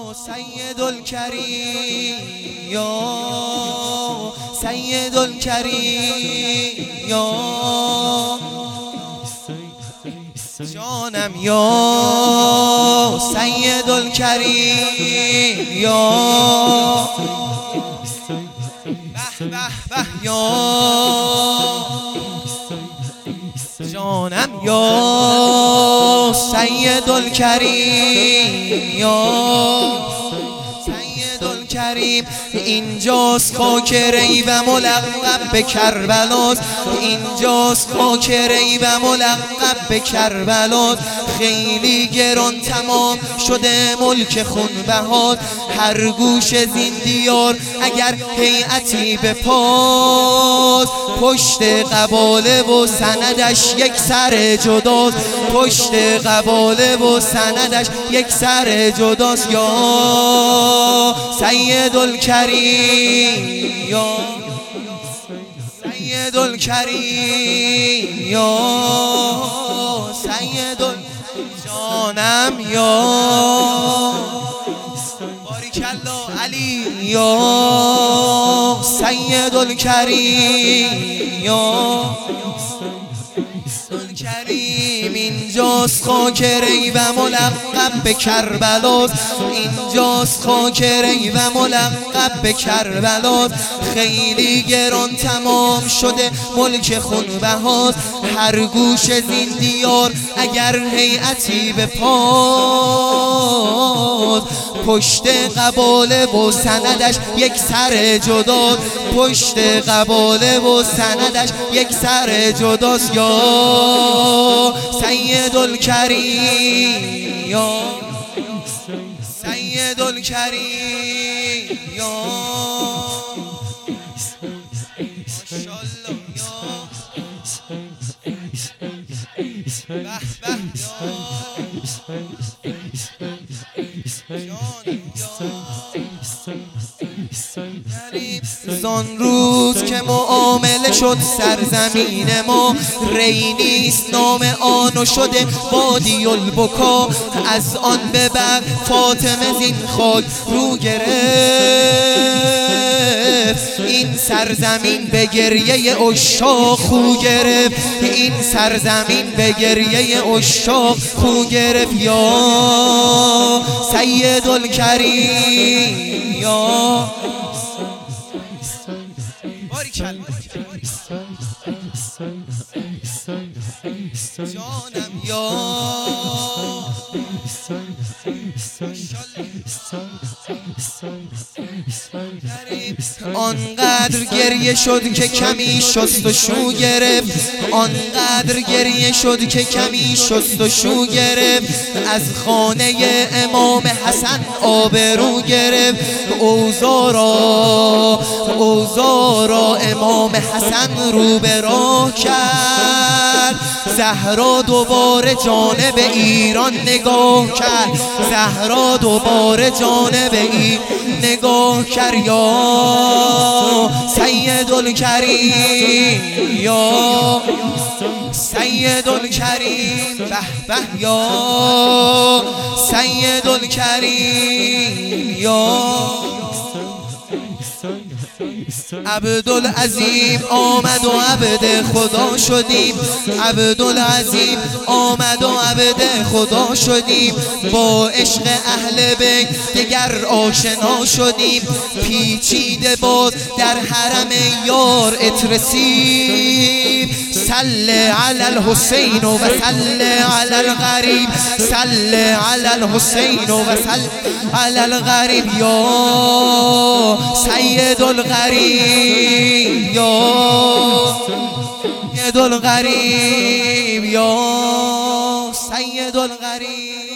سید الکریم یا سید الکریم یا جانم یا سید الکریم یا به به به یا جانم یا سید الکریم یا سید الکریم اینجاست خاک ریو ملقب به کربلاست اینجاست خاک ریو ملقب به کربلاست خیلی گران تمام شده ملک خونبهات هر گوش زین دیار اگر هیئتی به پاس پشت قباله و سندش یک سر جداست پشت قباله و سندش یک سر جداست یا سید الکریم یا سید الکریم یا سید جانم یا باریکالله علی یا سید الکریم یا کریم اینجاست خاک ریو ملقب به کربلاست اینجاست خاک ریو ملقب به کربلاست خیلی گران تمام شده ملک خونبهات هر گوش زین دیار اگر هیئتی به پاس پشت قباله و سندش یک سر جداست پشت قباله و سندش یک سر جداست یا سید الکریم یا سید الکریم یا ماشاءالله یا به به زان روز که معامله شد سرزمین ما ری نیست نام آن و شده وادی البکا از آن به بعد فاطمه زین خاک رو گرفت این سرزمین به گریه عشاق خو گرفت این سرزمین به گریه عشاق خو گرفت یا سید الکریم یا جانم یا آنقدر گریه شد که کمی شست و شو گرفت آنقدر گریه شد که کمی شست و شو گرفت از خانه امام حسن آبرو گرفت اوزارا امام حسن رو به راه کرد زهرا دوباره جانب ایران نگاه کرد زهرا دوباره جانب این نگاه کرد یا سید الکریم یا سید الکریم به به یا سید الکریم یا عبدالعظیم آمد و عبد خدا شدیم عبدالعظیم آمد و عبد خدا شدیم با عشق اهل بیت دگر آشنا شدیم پیچیده باد در حرم یار اترسیم صل علی الحسین و صل علی الغریب صل علی الحسین و صل علی الغریب یا سید الغریب یا سید الغریب یا سید الغریب